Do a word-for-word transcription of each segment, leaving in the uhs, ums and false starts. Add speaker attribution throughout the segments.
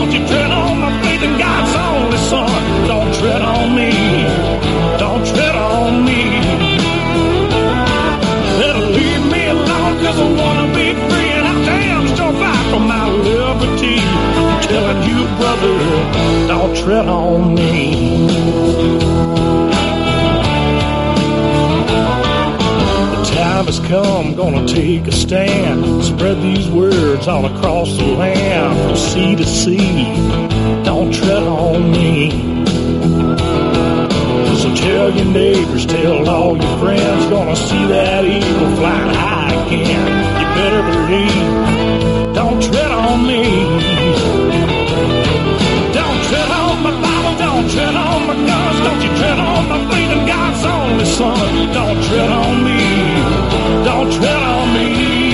Speaker 1: don't you tread on my faith in God's only son. Don't tread on me, don't tread on me. Better leave me alone, cause I wanna be free, and I damn sure fight for my liberty. I'm telling you, brother, don't tread on me. Time has come, gonna take a stand, spread these words all across the land, from sea to sea, don't tread on me. So tell your neighbors, tell all your friends, gonna see that eagle flying high again. You better believe, don't tread on me. Don't tread on my Bible, don't tread on my guns, don't you tread on my faith in God's only son. Don't tread on me, don't tread on me.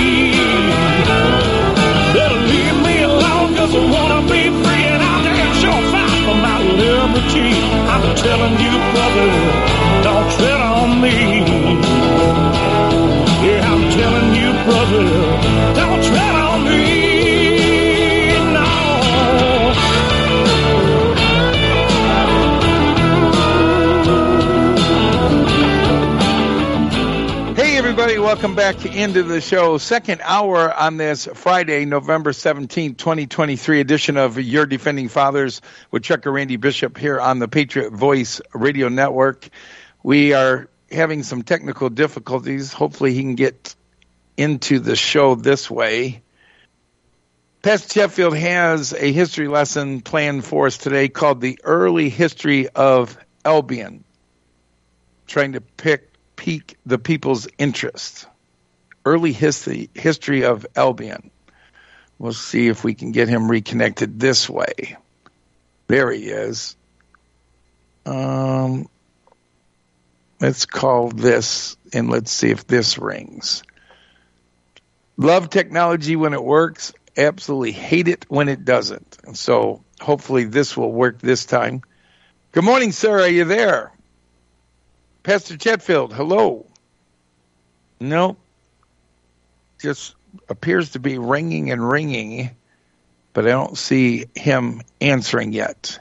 Speaker 1: Better leave me alone, cause I wanna be free, and I'll damn sure fight for my liberty. I'm telling you, brother, don't tread on me. Yeah, I'm telling you, brother, don't tread on me.
Speaker 2: Everybody, welcome back into the show. Second hour on this Friday, November seventeenth, twenty twenty-three edition of Your Defending Fathers with Chuck and Randy Bishop here on the Patriot Voice Radio Network. We are having some technical difficulties. Hopefully he can get into the show this way. Pastor Chetfield has a history lesson planned for us today called The Early History of Albion, trying to pick pique the people's interest. Early history history of Albion. We'll see if we can get him reconnected this way. There he is. Um, let's call this, and let's see if this rings. Love technology when it works. Absolutely hate it when it doesn't. And so hopefully this will work this time. Good morning, sir. Are you there? Pastor Chetfield, hello. No, just appears to be ringing and ringing, but I don't see him answering yet.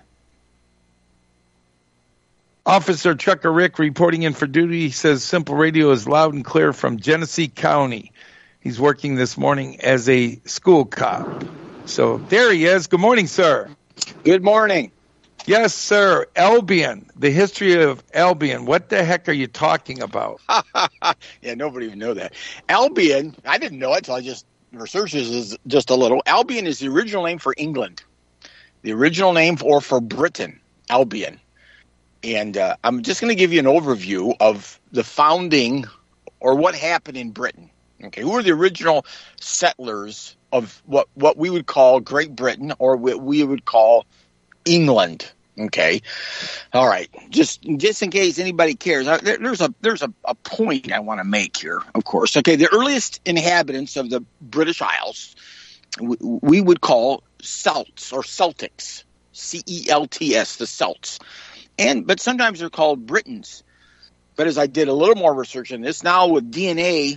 Speaker 2: Officer Trucker Rick reporting in for duty. He says Simple Radio is loud and clear from Genesee County. He's working this morning as a school cop. So there he is. Good morning, sir.
Speaker 3: Good morning.
Speaker 2: Yes, sir. Albion, the history of Albion. What the heck are you talking about?
Speaker 3: Yeah, nobody even know that. Albion, I didn't know it, so I just researched this just a little. Albion is the original name for England. The original name for, for Britain, Albion. And uh, I'm just going to give you an overview of the founding or what happened in Britain. Okay, who were the original settlers of what, what we would call Great Britain, or what we would call England. Okay, all right. Just just in case anybody cares, there, there's a there's a, a point I want to make here. Of course, okay. The earliest inhabitants of the British Isles we, we would call Celts or Celtics, C E L T S, the Celts, and but sometimes they're called Britons. But as I did a little more research on this, now with D N A,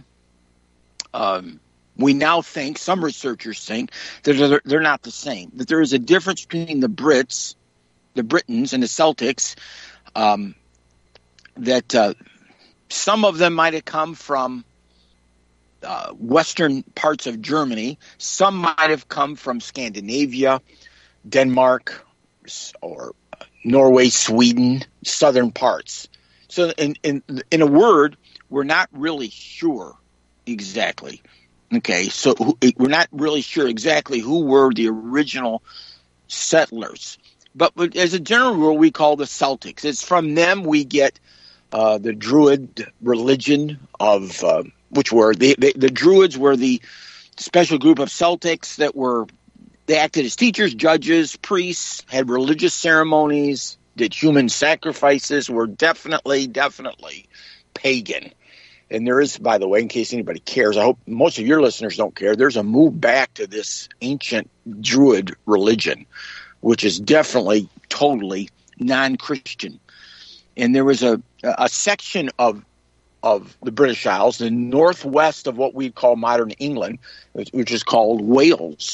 Speaker 3: um, we now think, some researchers think, that they're, they're not the same, that there is a difference between the Brits, the Britons, and the Celtics, um, that uh, some of them might have come from uh, western parts of Germany, some might have come from Scandinavia, Denmark, or Norway, Sweden, southern parts. So in, in, in a word, we're not really sure exactly. Okay, so we're not really sure exactly who were the original settlers. But as a general rule, we call the Celtics. It's from them we get uh, the Druid religion of, uh, which were, the, the, the Druids were the special group of Celtics that were, they acted as teachers, judges, priests, had religious ceremonies, did human sacrifices, were definitely, definitely pagan. And there is, by the way, in case anybody cares, I hope most of your listeners don't care, there's a move back to this ancient Druid religion, which is definitely totally non-Christian. And there was a, a section of of the British Isles, the northwest of what we call modern England, which is called Wales.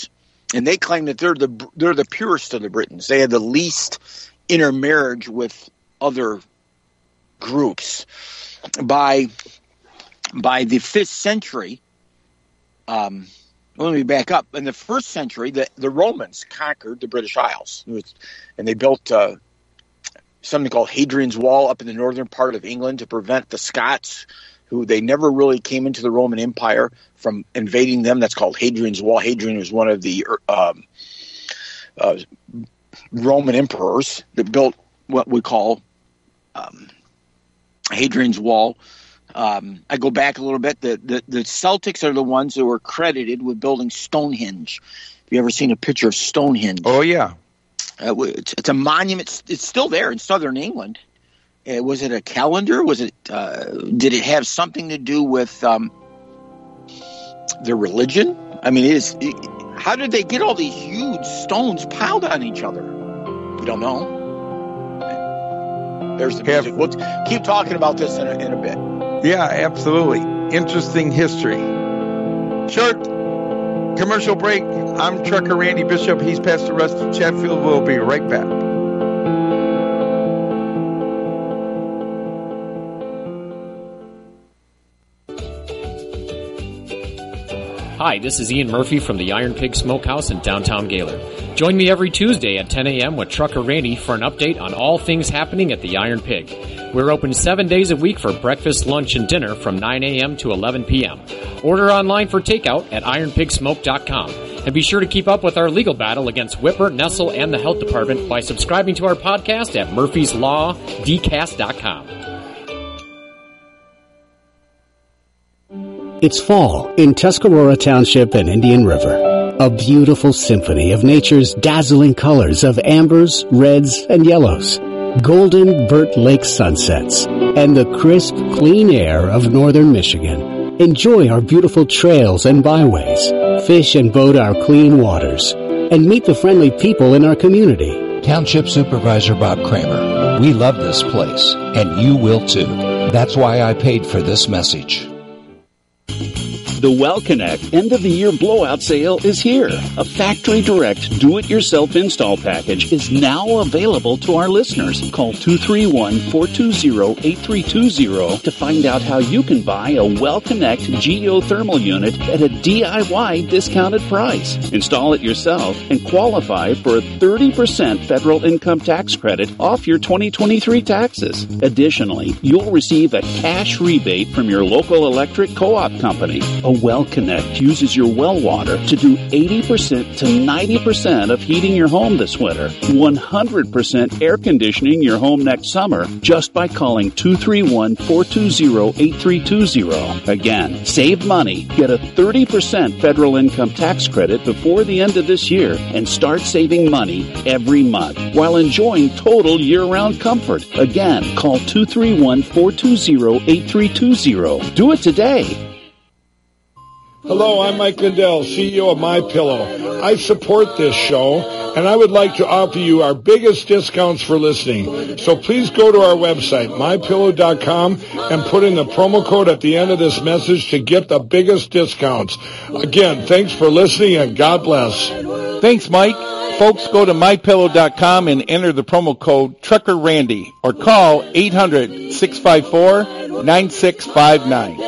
Speaker 3: and they claim that they're the they're the purest of the Britons. They had the least intermarriage with other groups. By by the fifth century, um, let me back up. In the first century, the, the Romans conquered the British Isles, it was, and they built uh, something called Hadrian's Wall up in the northern part of England to prevent the Scots, who they never really came into the Roman Empire, from invading them. That's called Hadrian's Wall. Hadrian was one of the um, uh, Roman emperors that built what we call um, Hadrian's Wall. Um, I go back a little bit. The, the the Celtics are the ones who were credited with building Stonehenge. Have you ever seen a picture of Stonehenge?
Speaker 2: Oh, yeah.
Speaker 3: Uh, it's, it's a monument. It's, it's still there in southern England. Uh, was it a calendar? Was it? Uh, did it have something to do with um, their religion? I mean, it is. It, how did they get all these huge stones piled on each other? We don't know. There's the music. We'll keep talking about this in a, in a bit.
Speaker 2: Yeah, absolutely. Interesting history. Short commercial break. I'm Trucker Randy Bishop. He's Pastor Rusty Chatfield. We'll be right back.
Speaker 4: Hi, this is Ian Murphy from the Iron Pig Smokehouse in downtown Gaylord. Join me every Tuesday at ten a.m. with Trucker Randy for an update on all things happening at the Iron Pig. We're open seven days a week for breakfast, lunch, and dinner from nine a.m. to eleven p.m. Order online for takeout at iron pig smoke dot com. And be sure to keep up with our legal battle against Whipper, Nestle, and the Health Department by subscribing to our podcast at murphys law d cast dot com.
Speaker 5: It's fall in Tuscarora Township and Indian River. A beautiful symphony of nature's dazzling colors of ambers, reds, and yellows. Golden Burt Lake sunsets and the crisp, clean air of northern Michigan. Enjoy our beautiful trails and byways. Fish and boat our clean waters. And meet the friendly people in our community.
Speaker 6: Township Supervisor Bob Kramer. We love this place, and you will too. That's why I paid for this message.
Speaker 7: The WellConnect end-of-the-year blowout sale is here. A factory direct do-it-yourself install package is now available to our listeners. Call two three one, four two zero, eight three two zero to find out how you can buy a WellConnect geothermal unit at a D I Y discounted price. Install it yourself and qualify for a thirty percent federal income tax credit off your twenty twenty-three taxes. Additionally, you'll receive a cash rebate from your local electric co-op company. A WellConnect uses your well water to do eighty percent to ninety percent of heating your home this winter, one hundred percent air conditioning your home next summer, just by calling two three one, four two zero, eight three two zero. Again, save money, get a thirty percent federal income tax credit before the end of this year, and start saving money every month while enjoying total year-round comfort. Again, call two three one, four two zero, eight three two zero. Do it today.
Speaker 8: Hello, I'm Mike Lindell, C E O of MyPillow. I support this show, and I would like to offer you our biggest discounts for listening. So please go to our website, my pillow dot com, and put in the promo code at the end of this message to get the biggest discounts. Again, thanks for listening, and God bless.
Speaker 2: Thanks, Mike. Folks, go to my pillow dot com and enter the promo code Trucker Randy or call eight hundred, six five four, nine six five nine.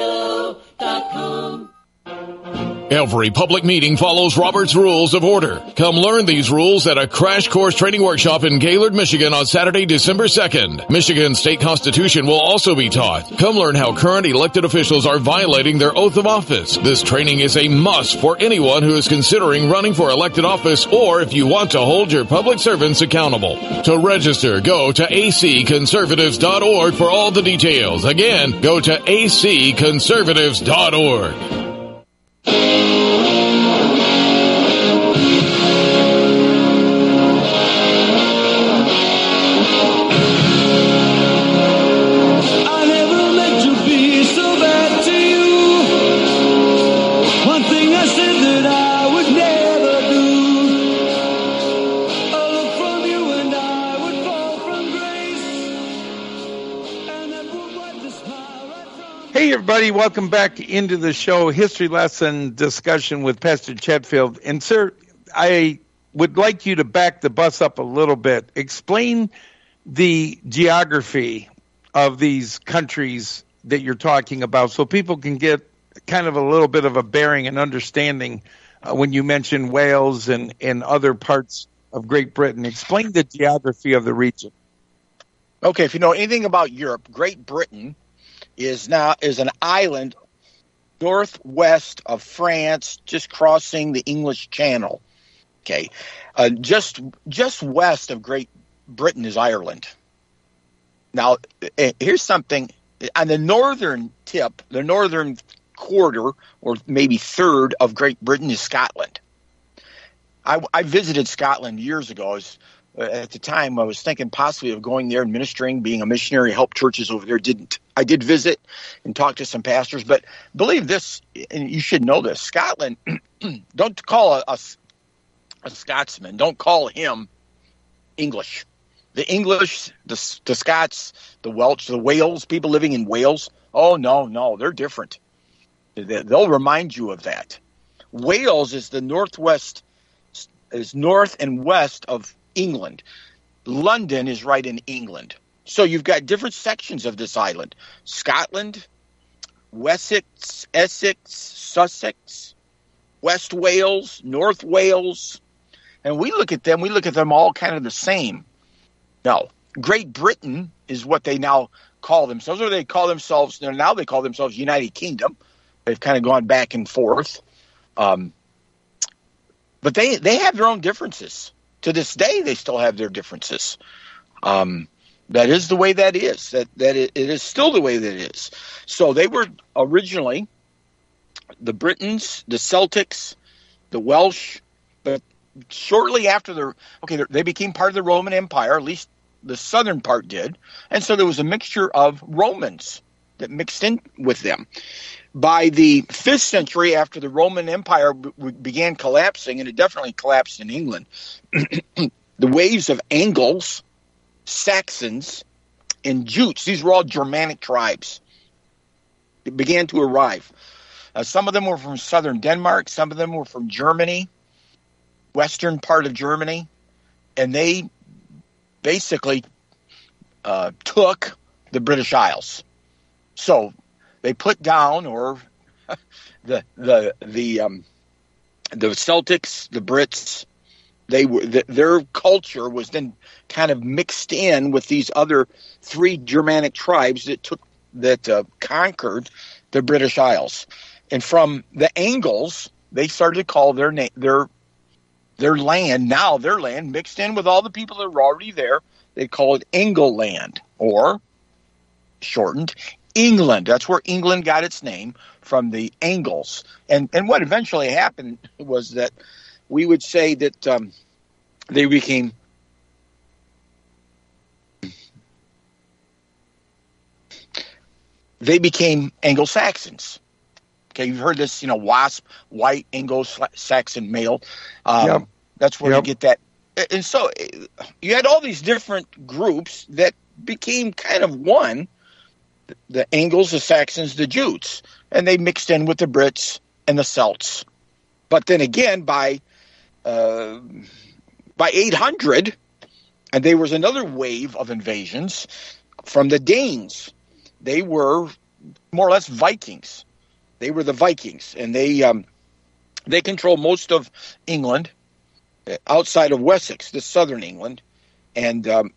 Speaker 9: Every public meeting follows Robert's Rules of Order. Come learn these rules at a crash course training workshop in Gaylord, Michigan on Saturday, December second. Michigan's state constitution will also be taught. Come learn how current elected officials are violating their oath of office. This training is a must for anyone who is considering running for elected office or if you want to hold your public servants accountable. To register, go to a c conservatives dot org for all the details. Again, go to a c conservatives dot org.
Speaker 2: Hey, everybody, welcome back into the show, History Lesson Discussion with Pastor Chatfield. And, sir, I would like you to back the bus up a little bit. Explain the geography of these countries that you're talking about so people can get kind of a little bit of a bearing and understanding uh, when you mention Wales and, and other parts of Great Britain. Explain the geography of the region.
Speaker 3: Okay, if you know anything about Europe, Great Britain is now is an island northwest of France, just crossing the English Channel. Okay, uh, just just west of Great Britain is Ireland. Now, uh, here's something on the northern tip, the northern quarter, or maybe third of Great Britain is Scotland. I, I visited Scotland years ago. I was, uh, at the time, I was thinking possibly of going there and ministering, being a missionary, help churches over there. Didn't. I did visit and talk to some pastors, but believe this, and you should know this, Scotland, don't call a, a, a Scotsman, don't call him English. The English, the, the Scots, the Welsh, the Wales, people living in Wales, oh, no, no, they're different. They'll remind you of that. Wales is the northwest, is north and west of England. London is right in England. So you've got different sections of this island. Scotland, Wessex, Essex, Sussex, West Wales, North Wales. And we look at them, we look at them all kind of the same. No, Great Britain is what they now call themselves, or they call themselves, now they call themselves United Kingdom. They've kind of gone back and forth. Um, but they, they have their own differences. To this day, they still have their differences. Um, that is the way that is. That that it, it is still the way that it is. So they were originally the Britons, the Celtics, the Welsh, but shortly after the okay, they became part of the Roman Empire. At least the southern part did, and so there was a mixture of Romans that mixed in with them. By the fifth century, after the Roman Empire b- began collapsing, and it definitely collapsed in England, the waves of Angles, Saxons, and Jutes, these were all Germanic tribes, it began to arrive. Uh, some of them were from southern Denmark, some of them were from Germany, western part of Germany, and they basically uh, took the British Isles. So they put down, or the the the um, the Celtics, the Brits, they were the, their culture was then kind of mixed in with these other three Germanic tribes that took that uh, conquered the British Isles, and from the Angles, they started to call their na- their their land now their land mixed in with all the people that were already there. They call it Engleland, or shortened England. That's where England got its name, from the Angles. And and what eventually happened was that we would say that um, they became they became Anglo-Saxons. Okay, you've heard this, you know, WASP, white Anglo-Saxon male. Um, yep. That's where yep. you get that. And so you had all these different groups that became kind of one. The Angles, the Saxons, the Jutes, and they mixed in with the Brits and the Celts. But then again, by uh, by eight hundred, and there was another wave of invasions from the Danes. They were more or less Vikings. They were the Vikings, and they um, they controlled most of England, outside of Wessex, the southern England, and um,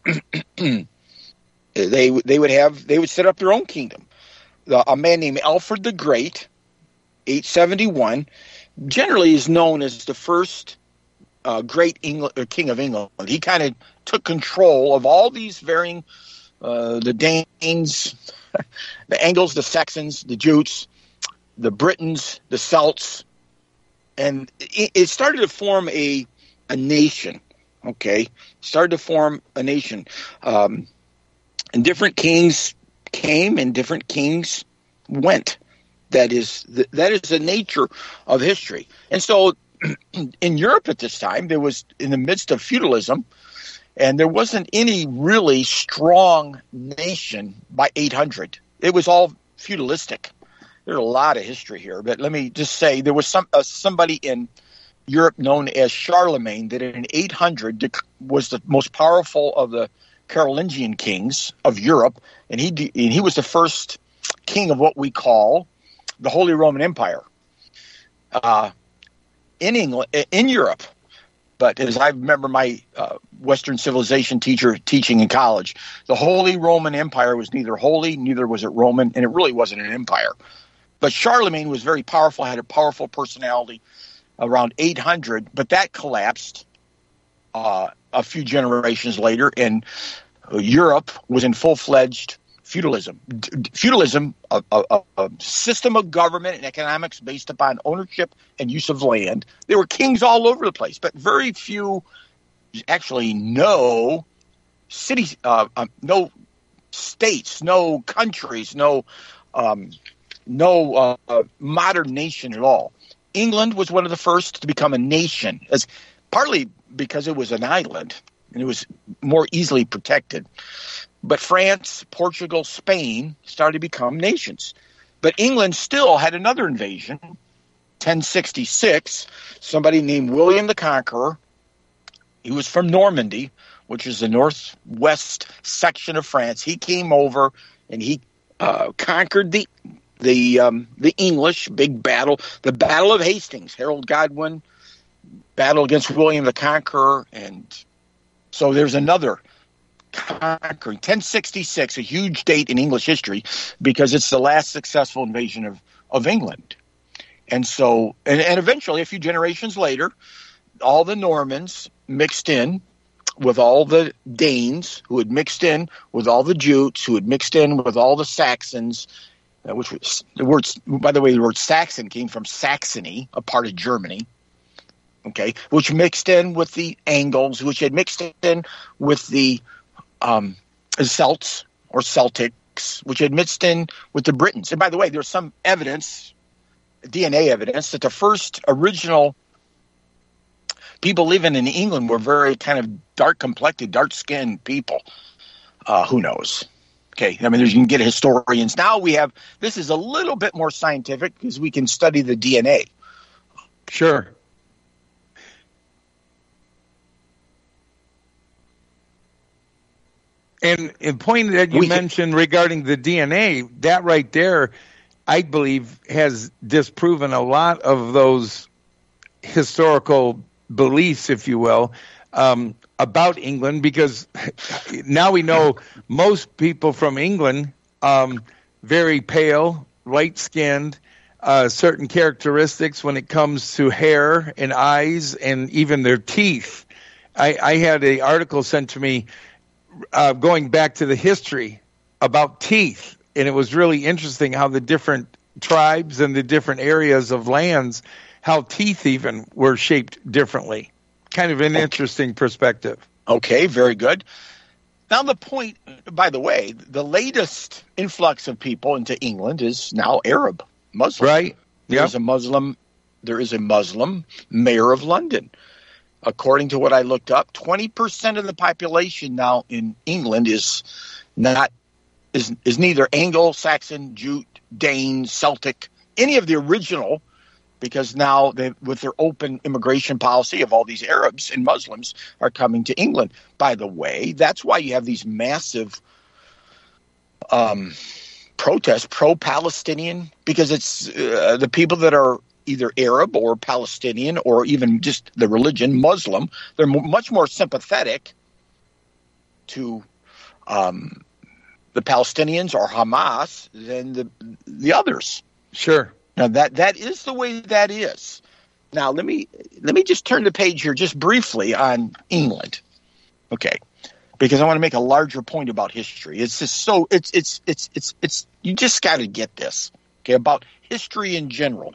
Speaker 3: They they would have they would set up their own kingdom. The, a man named Alfred the Great, eight seventy-one, generally is known as the first uh, great England, uh, king of England. He kind of took control of all these varying, uh, the Danes, the Angles, the Saxons, the Jutes, the Britons, the Celts, and it, it started to form a a nation. Okay, started to form a nation. Um, And different kings came and different kings went. That is the, that is the nature of history. And so in Europe at this time, there was in the midst of feudalism, and there wasn't any really strong nation by eight hundred. It was all feudalistic. There's a lot of history here, but let me just say there was some uh, somebody in Europe known as Charlemagne, that in eight hundred was the most powerful of the Carolingian kings of Europe, and he and he was the first king of what we call the Holy Roman Empire uh, in England, in Europe. But as I remember my uh, Western civilization teacher teaching in college, the Holy Roman Empire was neither holy, neither was it Roman, and it really wasn't an empire. But Charlemagne was very powerful, had a powerful personality around eight hundred, but that collapsed uh, a few generations later, and Europe was in full-fledged feudalism. D- feudalism, a, a, a system of government and economics based upon ownership and use of land. There were kings all over the place, but very few, actually no cities, uh, um, no states, no countries, no um, no uh, modern nation at all. England was one of the first to become a nation, as partly because it was an island and it was more easily protected. But France, Portugal, Spain started to become nations. But England still had another invasion, ten sixty-six. Somebody named William the Conqueror. He was from Normandy, which is the northwest section of France. He came over and he uh, conquered the the um, the English. Big battle, the Battle of Hastings. Harold Godwin battle against William the Conqueror, and so there's another conquering. ten sixty-six, a huge date in English history because it's the last successful invasion of, of England. And so, and, and eventually, a few generations later, all the Normans mixed in with all the Danes, who had mixed in with all the Jutes, who had mixed in with all the Saxons, uh, which was the word, by the way, the word Saxon came from Saxony, a part of Germany. Okay, which mixed in with the Angles, which had mixed in with the um, Celts or Celtics, which had mixed in with the Britons. And by the way, there's some evidence, D N A evidence, that the first original people living in England were very kind of dark-complected, dark-skinned people. Uh, who knows? Okay, I mean, there's, you can get historians. Now we have, this is a little bit more scientific because we can study the D N A.
Speaker 2: Sure. And the point that you we, mentioned regarding the D N A, that right there, I believe, has disproven a lot of those historical beliefs, if you will, um, about England, because now we know most people from England, um, very pale, light-skinned, uh, certain characteristics when it comes to hair and eyes and even their teeth. I, I had an article sent to me Uh, going back to the history about teeth, and it was really interesting how the different tribes and the different areas of lands, how teeth even were shaped differently. Kind of an okay. interesting perspective. Okay, very good. Now the point, by the way, the latest influx of people into England is now Arab, Muslim. Right. There yep. is a Muslim. There is a Muslim mayor of London. According to what I looked up, twenty percent of the population now in England is not is is neither Anglo-Saxon, Jute, Dane, Celtic, any of the original, because now they, with their open immigration policy of all these Arabs and Muslims are coming to England. By the way, that's why you have these massive um, protests, pro-Palestinian, because it's uh, the people that are either Arab or Palestinian or even just the religion, Muslim, they're m- much more sympathetic to um, the Palestinians or Hamas than the the others. Sure. Now that that is the way that is. Now let me let me just turn the page here just briefly on England. Okay. Because I want to make a larger point about history. It's just so it's it's it's it's it's you just got to get this. Okay, about history in general.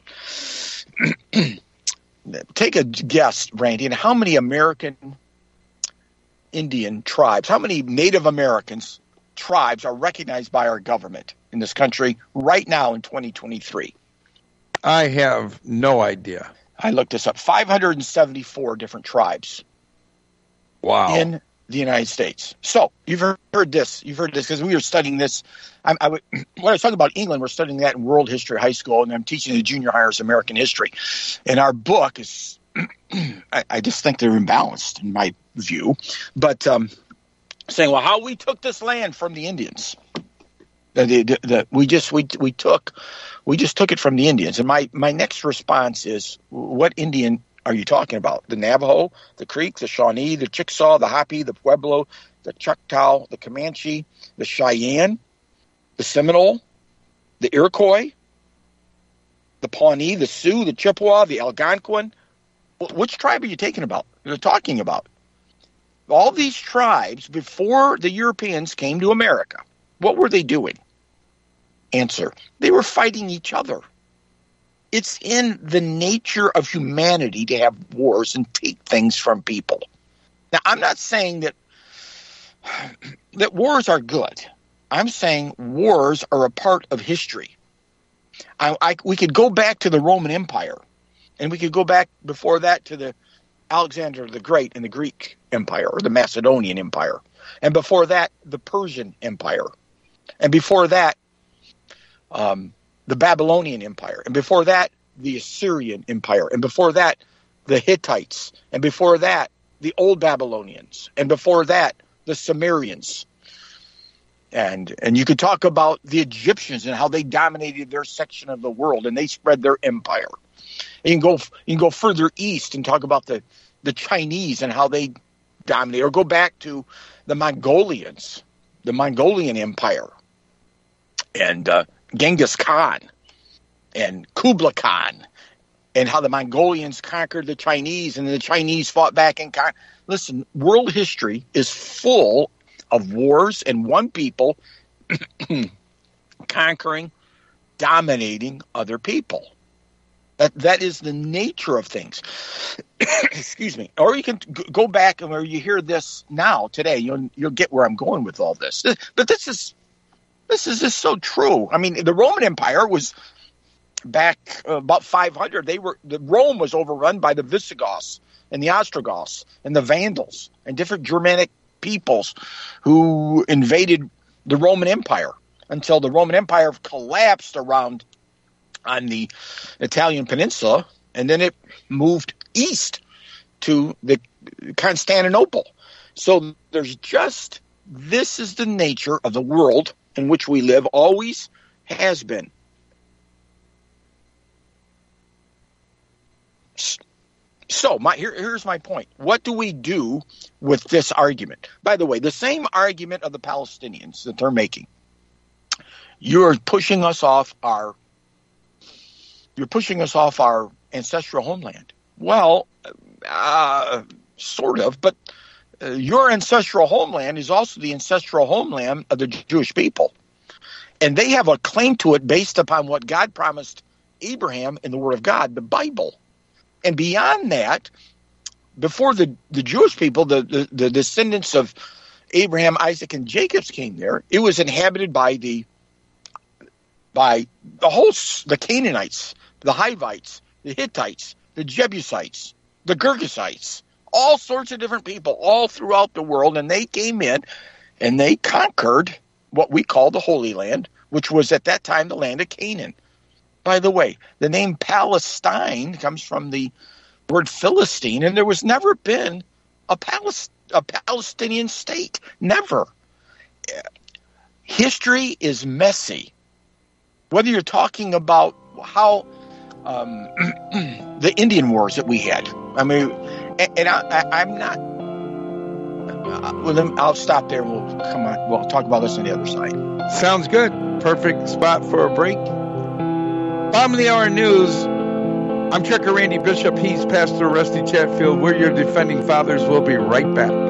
Speaker 2: Take a guess, Randy, and how many American Indian tribes, how many Native Americans tribes are recognized by our government in this country right now in twenty twenty-three? I have no idea. I looked this up. five hundred seventy-four different tribes. Wow. In the United States. So you've heard this. You've heard this because we were studying this. I, I would, when I was talking about England, we're studying that in world history high school, and I'm teaching the junior hires American history. And our book is
Speaker 3: I, I just think they're imbalanced in my view. But um, saying, well, how we took this land from the Indians, that the, we just we we took we just took it from the Indians. And my my next response is, what Indian are you talking about? The Navajo, the Creek, the Shawnee, the Chickasaw, the Hopi, the Pueblo, the Choctaw, the Comanche, the Cheyenne, the Seminole, the Iroquois, the Pawnee, the Sioux, the Chippewa, the Algonquin. Which tribe are you taking about? You're talking about all these tribes before the Europeans came to America. What were they doing? Answer: they were fighting each other. It's in the nature of humanity to have wars and take things from people. Now, I'm not saying that that wars are good. I'm saying wars are a part of history. I, I, we could go back to the Roman Empire, and we could go back before that to the Alexander the Great and the Greek Empire, or the Macedonian Empire. And before that, the Persian Empire. And before that, um, the Babylonian Empire. And before that, the Assyrian Empire. And before that, the Hittites. And before that, the Old Babylonians. And before that, the Sumerians. And and you could talk about the Egyptians and how they dominated their section of the world, and they spread their empire. And you can go you can go further east and talk about the, the Chinese and how they dominated, or go back to the Mongolians, the Mongolian Empire, and uh, Genghis Khan and Kublai Khan, and how the Mongolians conquered the Chinese, and the Chinese fought back and con- listen, world history is full of wars and one people conquering, dominating other people. That that is the nature of things. Excuse me. Or you can g- go back and where you hear this now today, you'll you'll get where I'm going with all this. But this is this is just so true. I mean, the Roman Empire was back uh, about five hundred. They were the Rome was overrun by the Visigoths and the Ostrogoths and the Vandals and different Germanic peoples who invaded the Roman Empire until the Roman Empire collapsed around on the Italian peninsula, and then it moved east to the Constantinople. So there's just, this is the nature of the world in which we live, always has been. So my, here, here's my point. What do we do with this argument? By the way, the same argument of the Palestinians that they're making. You're pushing us off our you're pushing us off our ancestral homeland. Well, uh, sort of, but uh, your ancestral homeland is also the ancestral homeland of the Jewish people. And they have a claim to it based upon what God promised Abraham in the Word of God, the Bible. And beyond that, before the, the Jewish people, the, the, the descendants of Abraham, Isaac, and Jacob came there, it was inhabited by the by the whole the Canaanites, the Hivites, the Hittites, the Jebusites, the Girgashites, all sorts of different people all throughout the world, and they came in and they conquered what we call the Holy Land, which was at that time the land of Canaan. By the way, the name Palestine comes from the word Philistine, and there was never been a, Palest- a Palestinian state. Never. History is messy. Whether you're talking about how um, the Indian wars that we had. I mean, and, and I, I, I'm not. Uh, well, then I'll stop there and we'll come on. We'll talk about this on the other side.
Speaker 2: Sounds good. Perfect spot for a break. Bottom of the hour news. I'm Trucker Randy Bishop. He's Pastor Rusty Chatfield. We're your defending fathers. We'll be right back.